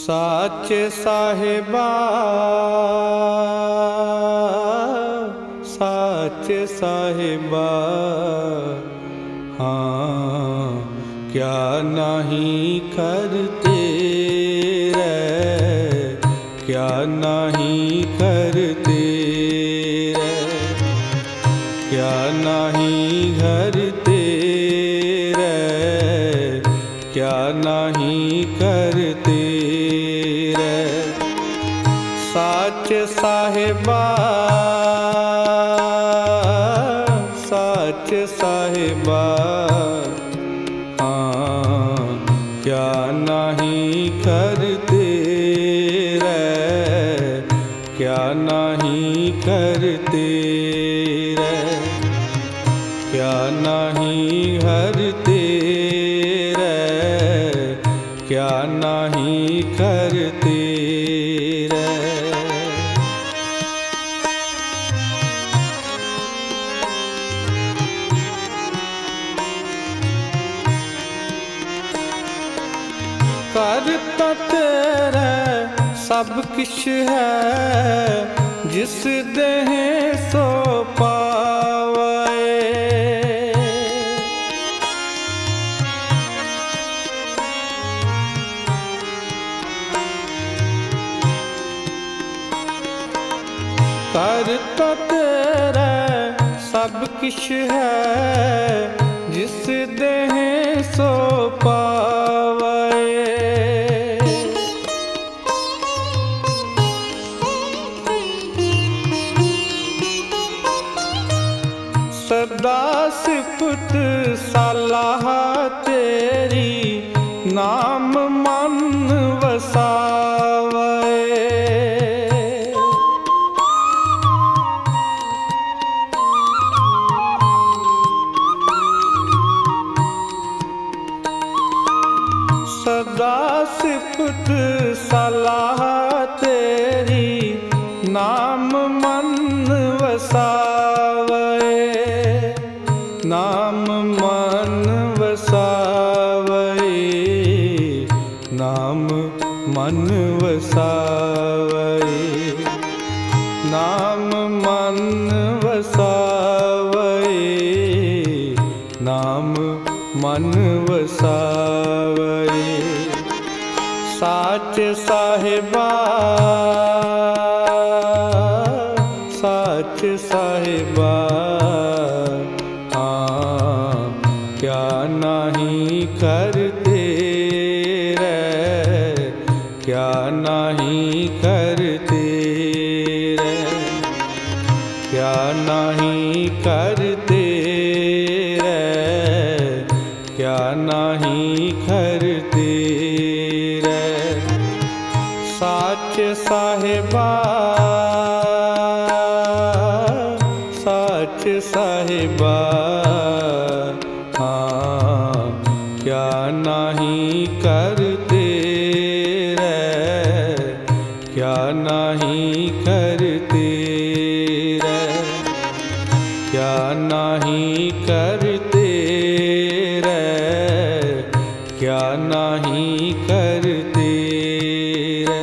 साचे साहिबा साचे साहिबा, हाँ क्या नहीं करते रे, क्या नहीं करते रे, क्या नहीं करते रे, क्या नहीं करते रे। साचे साहिबा साचे साहिबा, हाँ क्या नहीं करते रे, क्या नहीं करते रे, क्या नहीं करते रे, क्या नहीं करते रे। करता तेरा सब किश है, जिस देह सो पावे। करता तेरा सब किश है, जिस देह सो पावे। सदा सिफत सलाह तेरी, नाम मन वसावे। सदा सिफत सलाह तेरी, नाम मन वसावे, नाम मन वसावे, नाम मन वसावे, नाम मन वसावे, नाम मन वसावे। साचे साहिबा साचे साहिबा, हाँ क्या नहीं करते रे, क्या नहीं करते रे, क्या नहीं करते रे, क्या नहीं करते रे। साचे साहिबा साचे साहिबा, हाँ क्या नहीं करते रे, क्या नहीं करते रे, क्या नहीं करते रे, क्या नहीं करते रे।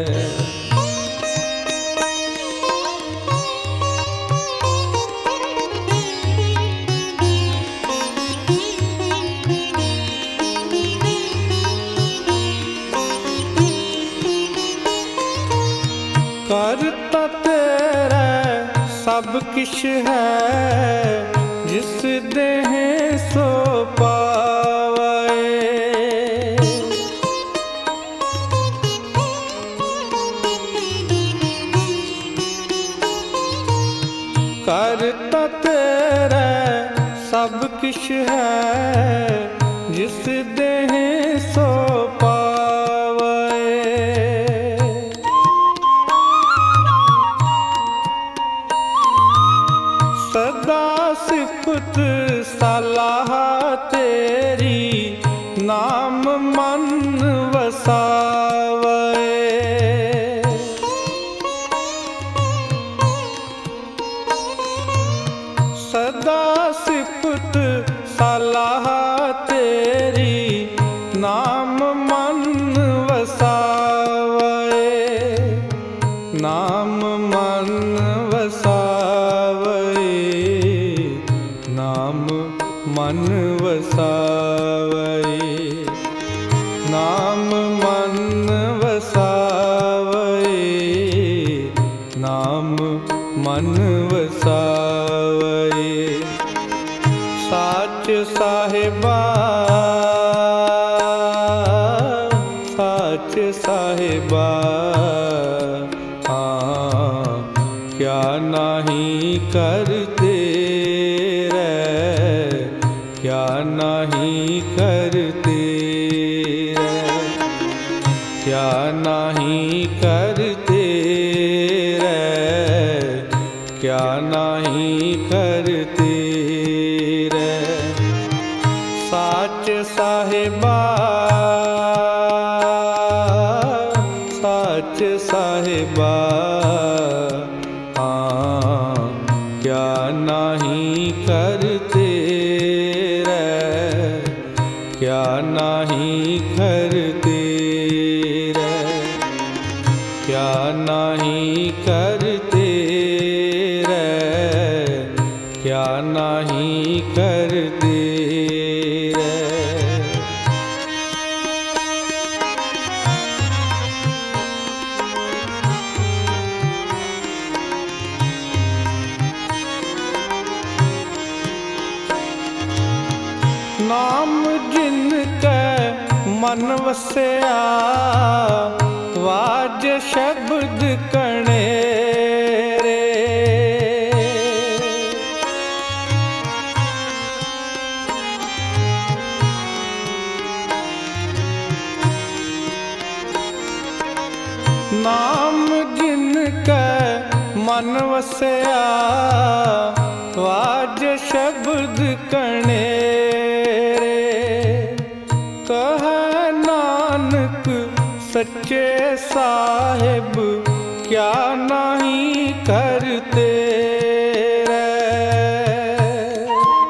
करता तेरा सब किश है, जिस देह सो पावे। करता तेरा सब किश है, जिस देह सो पावे। सदा सिफत सलाह तेरी, नाम मन वसावे। सदा सिफत सलाह ਨਾਮ ਮਨ ਵਸਾਵੇ, ਨਾਮ ਮਨ ਵਸਾਵੇ। ਸਾਚ ਸਾਹਿਬਾ, ਸਾਚ ਸਾਹਿਬਾ, ਹਾਂ ਕਿਆ ਨਾਹੀ ਕਰਤੇ ਰਹਿ, ਕਿਆ ਨਾਹੀ ਕਰਤੇ ਰਹਿ, ਕਿਆ ਨਾਹੀ ਕਰਤੇ ਰਹਿ, ਕਿਆ ਨਾਹੀ ਕਰਤੇ ਰਹਿ। ਸਾਚ ਸਾਹਿਬਾ, ਸਾਚ ਸਾਹਿਬਾ, ਹਾਂ ਕਿਆ ਨਾਹੀ ਕਰਤੇ ਰਹਿ, ਕਿਆ ਨਾਹੀ ਕਰਤੇ ਰਹਿ, ਕਿਆ ਨਾਹੀ ਕਰਤੇ ਰਹਿ, ਕਿਆ ਨਾਹੀ ਕਰਤੇ ਰਹਿ। ਨਾਮ ਜਿਨ ਕੈ ਮਨ ਵਸਿਆ, ਵਾਜ ਸ਼ਬਦ ਕਣੇਰੇ। ਨਾਮ ਜਿਨ ਕੈ ਮਨ ਵਸਿਆ, ਵਾਜ ਸ਼ਬਦ ਕਣੇਰੇ। ਕਹੈ ਨਾਨਕ ਸੱਚੇ ਸਾਹਿਬ, ਕਿਆ ਨਾਹੀ ਕਰਤੇ ਰਹਿ।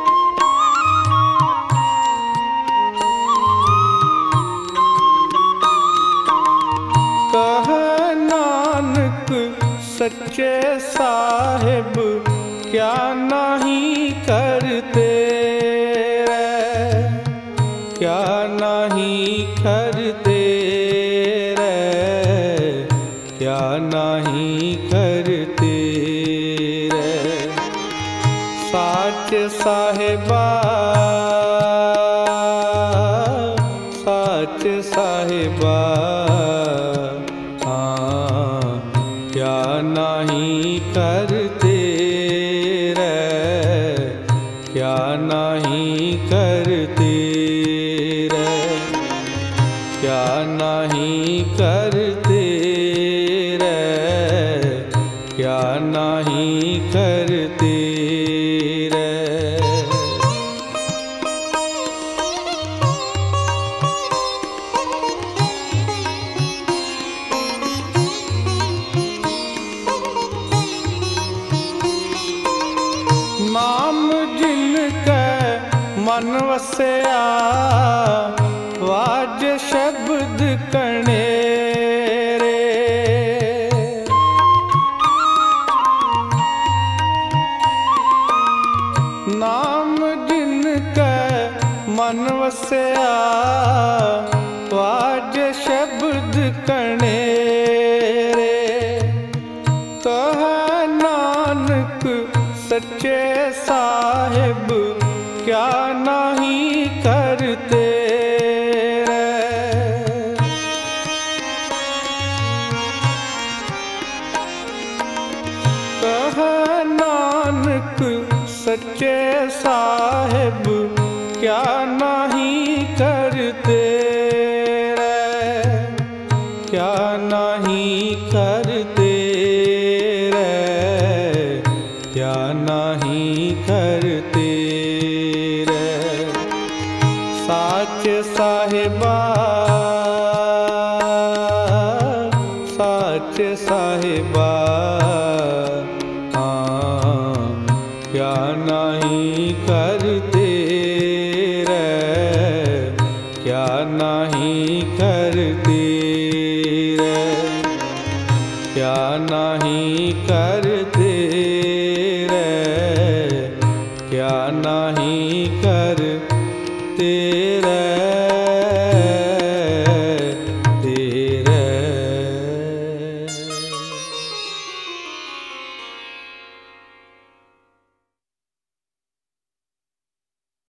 ਕਹੈ ਨਾਨਕ ਸੱਚੇ ਸਾਹਿਬ, ਕਿਆ ਨਾਹੀ ਕਰਤੇ ਰਹਿ, ਕਿਆ ਨਾਹੀ ਕਰਤੇ ਰਹਿ, ਕਿਆ ਨਾਹੀ ਕਰਤੇ ਰਹਿ। ਸਾਚ ਸਾਹਿਬਾ, ਸਾਚ ਸਾਹਿਬਾ, ਹਾਂ ਕਿਆ ਨਾਹੀ ਕਰਤੇ ਰਹਿ, ਕਿਆ ਨਾਹੀ ਕਰਤੇ ਰਹਿ, ਕਿਆ ਨਾਹੀ ਕਰਤੇ ਰਹਿ, ਕਿਆ ਨਾਹੀ ਕਰਤੇ ਰਹਿ। ਨਾਮ ਜਿਨ ਕੈ ਮਨ ਵਸਿਆ, ਵਾਜ ਸ਼ਬਦ ਕਣੇਰੇ। ਨਾਮ ਜਿਨ ਕੈ ਮਨ ਵਸਿਆ, ਵਾਜ ਸ਼ਬਦ ਕਣੇਰੇ। ਕਹੈ ਨਾਨਕ ਸੱਚੇ ਸਾਹਿਬ, ਕਿਆ ਨਾਹੀ ਕਰਤੇ ਰਹਿ। ਕਹੈ ਨਾਨਕ ਸੱਚੇ ਸਾਹਿਬ, ਕਿਆ ਨਾਹੀ ਕਰਤੇ ਰਹਿ, ਕਿਆ ਨਾਹੀ ਕਰਤੇ ਰਹਿ, ਕਿਆ ਨਾਹੀ ਕਰਤੇ ਰਹਿ। ਸਾਚ ਸਾਹਿਬਾ, ਸਾਚ ਸਾਹਿਬਾ,